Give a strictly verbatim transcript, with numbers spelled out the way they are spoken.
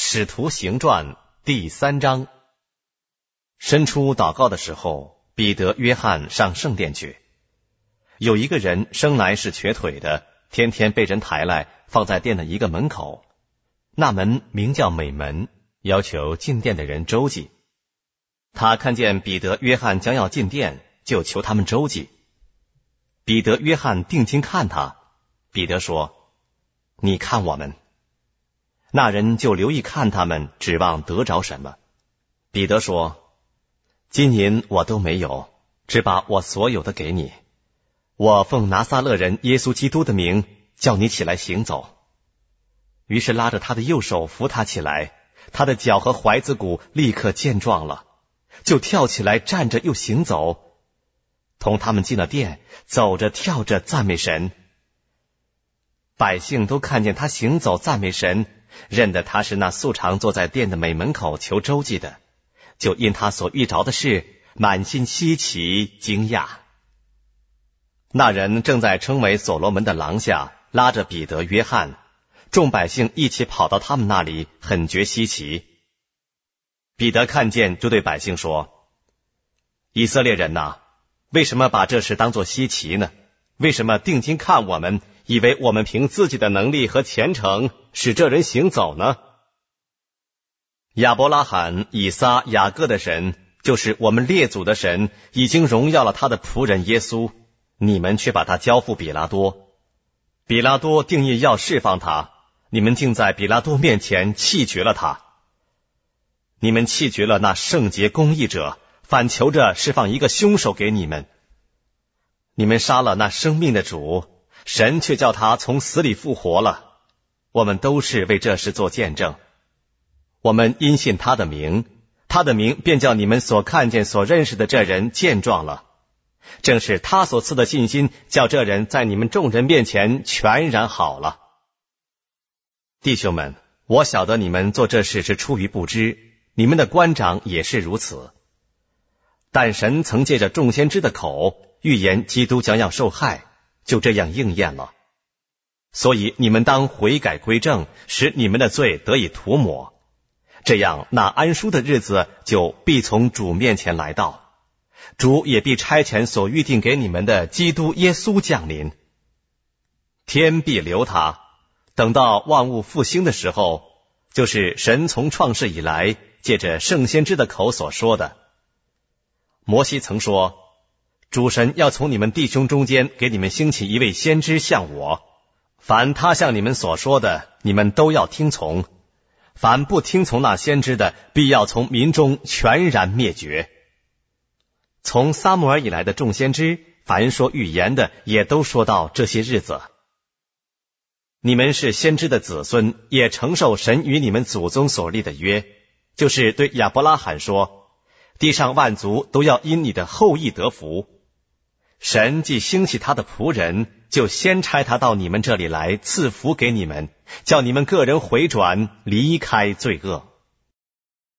使徒行传第三章。申初祷告的时候，彼得、约翰上圣殿去。有一个人生来是瘸腿的，天天被人抬来，放在殿的一个门口。那门名叫美门，要求进殿的人周济。他看见彼得、约翰将要进殿，就求他们周济。彼得、约翰定睛看他，彼得说：“你看我们。”那人就留意看他们，指望得着什么。彼得说：“金银我都没有，只把我所有的给你。我奉拿撒勒人耶稣基督的名，叫你起来行走。”于是拉着他的右手扶他起来，他的脚和踝子骨立刻健壮了，就跳起来站着又行走。同他们进了殿，走着跳着赞美神。百姓都看见他行走赞美神，认得他是那素常坐在殿的美门口求周济的，就因他所遇着的事满心稀奇惊讶。那人正在称为所罗门的廊下，拉着彼得、约翰，众百姓一起跑到他们那里，很觉稀奇。彼得看见，就对百姓说：“以色列人哪，为什么把这事当作稀奇呢？为什么定睛看我们，以为我们凭自己的能力和虔诚使这人行走呢？亚伯拉罕、以撒、雅各的神，就是我们列祖的神，已经荣耀了他的仆人耶稣，你们却把他交付比拉多。比拉多定义要释放他，你们竟在比拉多面前弃绝了他。你们弃绝了那圣洁公义者，反求着释放一个凶手给你们。你们杀了那生命的主，神却叫他从死里复活了。我们都是为这事做见证。我们因信他的名，他的名便叫你们所看见所认识的这人健壮了。正是他所赐的信心，叫这人在你们众人面前全然好了。弟兄们，我晓得你们做这事是出于不知，你们的官长也是如此。但神曾借着众先知的口预言基督将要受害，就这样应验了。所以你们当悔改归正，使你们的罪得以涂抹，这样那安舒的日子就必从主面前来到，主也必差遣所预定给你们的基督耶稣降临。天必留他，等到万物复兴的时候，就是神从创世以来借着圣先知的口所说的。摩西曾说，主神要从你们弟兄中间给你们兴起一位先知像我，凡他向你们所说的，你们都要听从。凡不听从那先知的，必要从民中全然灭绝。从撒母耳以来的众先知，凡说预言的，也都说到这些日子。你们是先知的子孙，也承受神与你们祖宗所立的约，就是对亚伯拉罕说，地上万族都要因你的后裔得福。神既兴起他的仆人，就先差他到你们这里来赐福给你们，叫你们个人回转，离开罪恶。